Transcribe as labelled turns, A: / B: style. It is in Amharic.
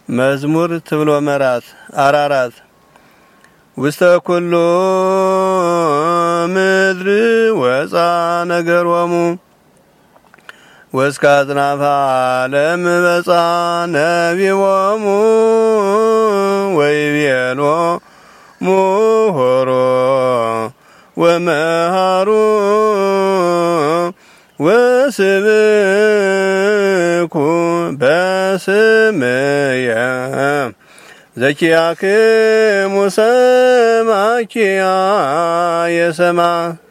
A: መዝሙር ትብሎ መራት አራራት ውስተ ኩሉ ምድር ወፃ ነገሮሙ ወስከ አጽናፈ ዓለም በፃ ነቢቦሙ ወይቤሎሙ ሆሮ ወመሃሩ ወስብኩ በስምየ ዘኪያክሙ ሰማኪያ የሰማ